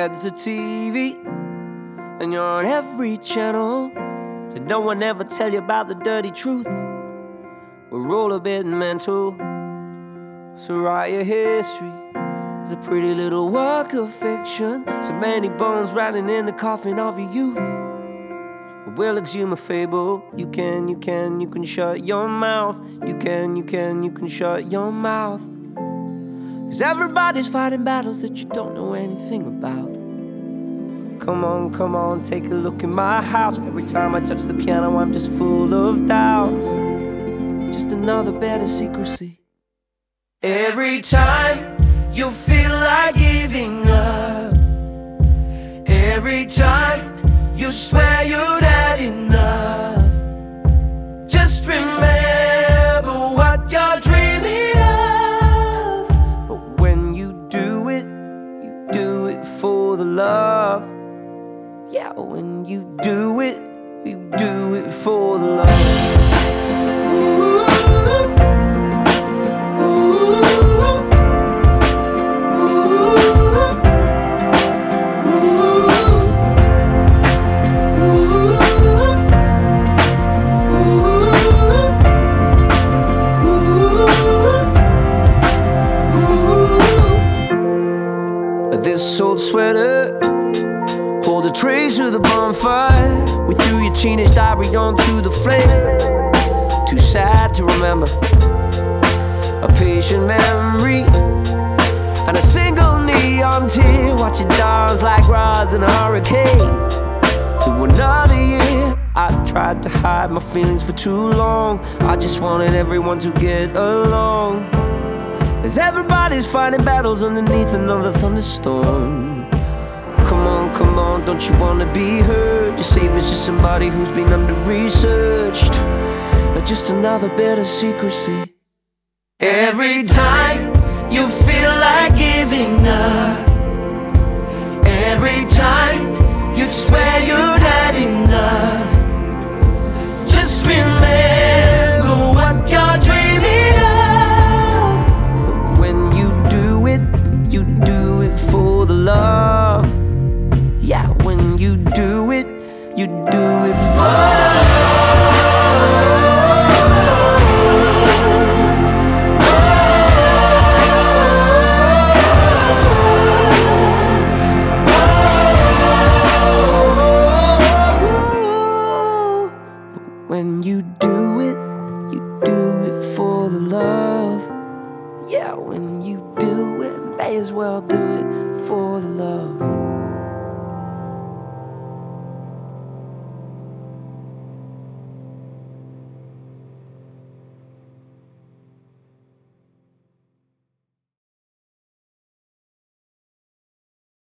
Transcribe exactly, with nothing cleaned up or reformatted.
head's a T V, and you're on every channel. Did no one ever tell you about the dirty truth? We're all a bit mental. So write your history. It's a pretty little work of fiction. So many bones rattling in the coffin of your youth. We'll exhume a fable. You can, you can, you can shut your mouth. You can, you can, you can shut your mouth. Cause everybody's fighting battles that you don't know anything about. Come on, come on, take a look in my house. Every time I touch the piano, I'm just full of doubts. Just another bed of secrecy. Every time you feel like giving up, every time you swear you'd had enough, just remember what you're dreaming of. But when you do it, you do it for the love. Yeah, when you do it, you do it for the love. This old sweater, pulled a trace through the bonfire. We threw your teenage diary onto the flame. Too sad to remember. A patient memory and a single neon tear. Watch it dance like rods in a hurricane. Through another year, I tried to hide my feelings for too long. I just wanted everyone to get along. As everybody's fighting battles underneath another thunderstorm. Come on, come on, don't you wanna be heard? Your savior's just somebody who's been under-researched, or just another bit of secrecy. Every time you feel like giving up, every time you swear you'd had enough, just remember what you're dreaming of. You do it for the love. Yeah, when you do it, you do it for the love. When you do it, you do it for the love. Yeah, when you do it, may as well do it for the love.